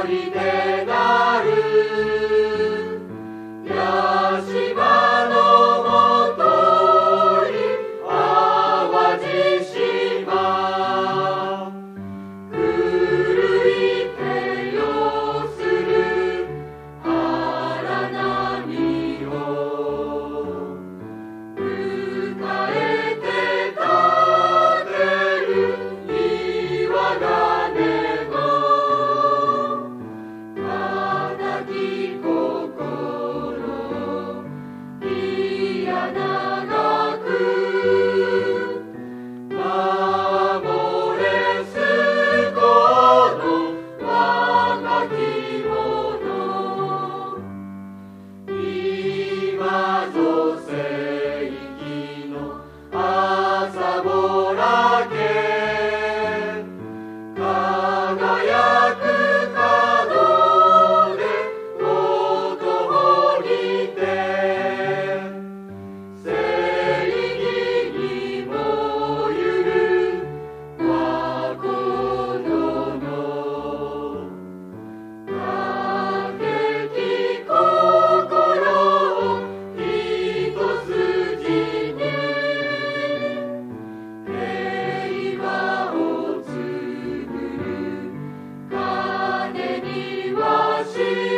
りでなる屋島のもとに淡路島古い手をする荒波を迎えて立てる岩金の固き心いや長く守れすこの若き者今ぞ世紀の朝ぼらけ輝く角でごとにて正義に燃ゆる和心の嘆き心を一筋に平和をつくる鐘にはし